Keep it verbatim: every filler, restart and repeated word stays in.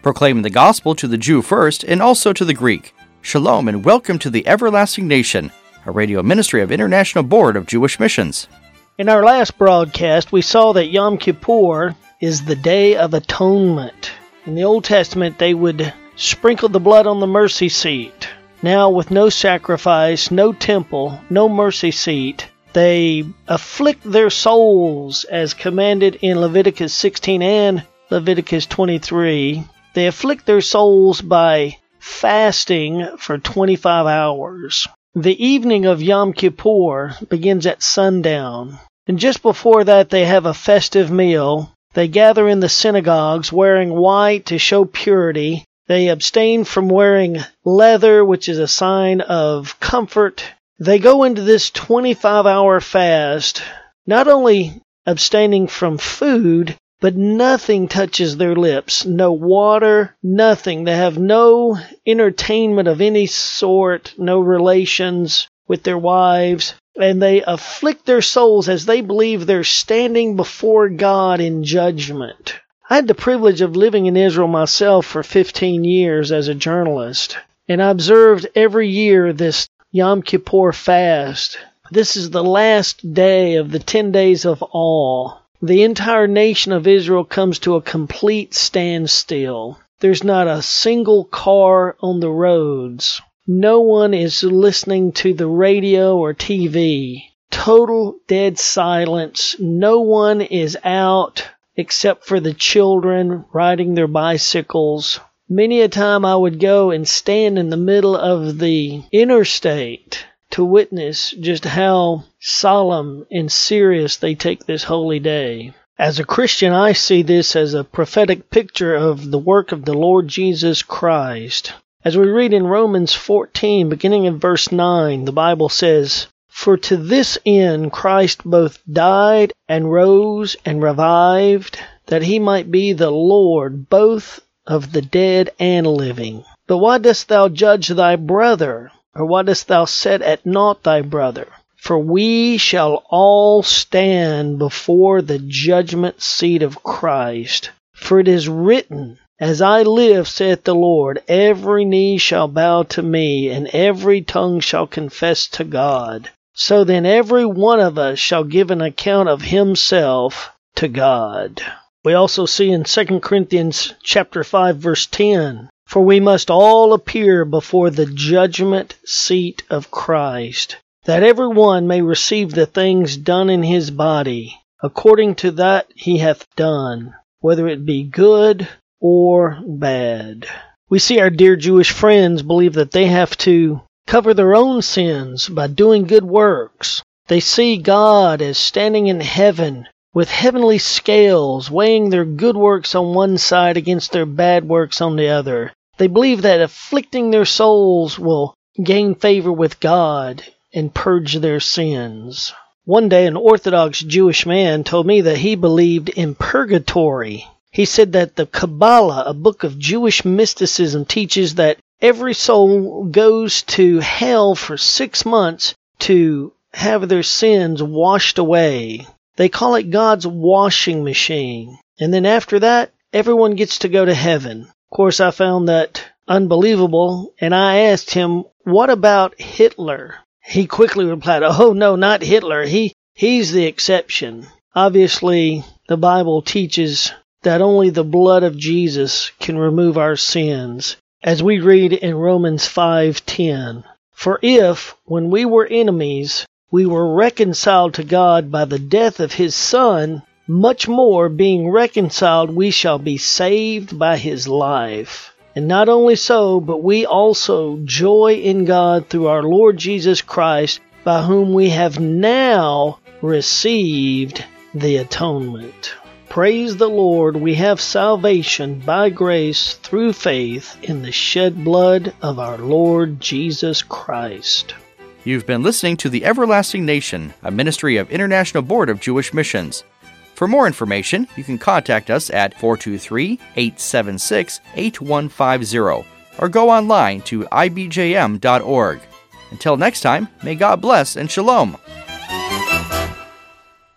proclaiming the gospel to the Jew first and also to the Greek. Shalom and welcome to the Everlasting Nation, a radio ministry of International Board of Jewish Missions. In our last broadcast, we saw that Yom Kippur is the Day of Atonement. In the Old Testament, they would sprinkle the blood on the mercy seat. Now, with no sacrifice, no temple, no mercy seat, they afflict their souls as commanded in Leviticus sixteen and Leviticus twenty-three. They afflict their souls by fasting for twenty-five hours. The evening of Yom Kippur begins at sundown, and just before that they have a festive meal. They gather in the synagogues wearing white to show purity. They abstain from wearing leather, which is a sign of comfort. They go into this twenty-five hour fast, not only abstaining from food, but nothing touches their lips. No water, nothing. They have no entertainment of any sort, no relations with their wives. And they afflict their souls as they believe they're standing before God in judgment. I had the privilege of living in Israel myself for fifteen years as a journalist. And I observed every year this Yom Kippur fast. This is the last day of the ten days of awe. The entire nation of Israel comes to a complete standstill. There's not a single car on the roads. No one is listening to the radio or T V. Total dead silence. No one is out except for the children riding their bicycles. Many a time I would go and stand in the middle of the interstate to witness just how solemn and serious they take this holy day. As a Christian, I see this as a prophetic picture of the work of the Lord Jesus Christ. As we read in Romans fourteen, beginning in verse nine, the Bible says, "For to this end Christ both died and rose and revived, that he might be the Lord both of the dead and living. But why dost thou judge thy brother? Or why dost thou set at naught thy brother? For we shall all stand before the judgment seat of Christ. For it is written, As I live, saith the Lord, every knee shall bow to me, and every tongue shall confess to God. So then every one of us shall give an account of himself to God." We also see in Second Corinthians chapter five, verse ten, "For we must all appear before the judgment seat of Christ, that every one may receive the things done in his body, according to that he hath done, whether it be good or bad." We see our dear Jewish friends believe that they have to cover their own sins by doing good works. They see God as standing in heaven with heavenly scales, weighing their good works on one side against their bad works on the other. They believe that afflicting their souls will gain favor with God and purge their sins. One day, an Orthodox Jewish man told me that he believed in purgatory. He said that the Kabbalah, a book of Jewish mysticism, teaches that every soul goes to hell for six months to have their sins washed away. They call it God's washing machine. And then after that, everyone gets to go to heaven. Of course, I found that unbelievable, and I asked him, "What about Hitler?" He quickly replied, "Oh, no, not Hitler. He he's the exception." Obviously, the Bible teaches that only the blood of Jesus can remove our sins. As we read in Romans five ten, "For if, when we were enemies, we were reconciled to God by the death of his Son, much more, being reconciled, we shall be saved by his life. And not only so, but we also joy in God through our Lord Jesus Christ, by whom we have now received the atonement." Praise the Lord, we have salvation by grace through faith in the shed blood of our Lord Jesus Christ. You've been listening to The Everlasting Nation, a ministry of International Board of Jewish Missions. For more information, you can contact us at four two three, eight seven six, eight one five zero or go online to I B J M dot org. Until next time, may God bless and shalom.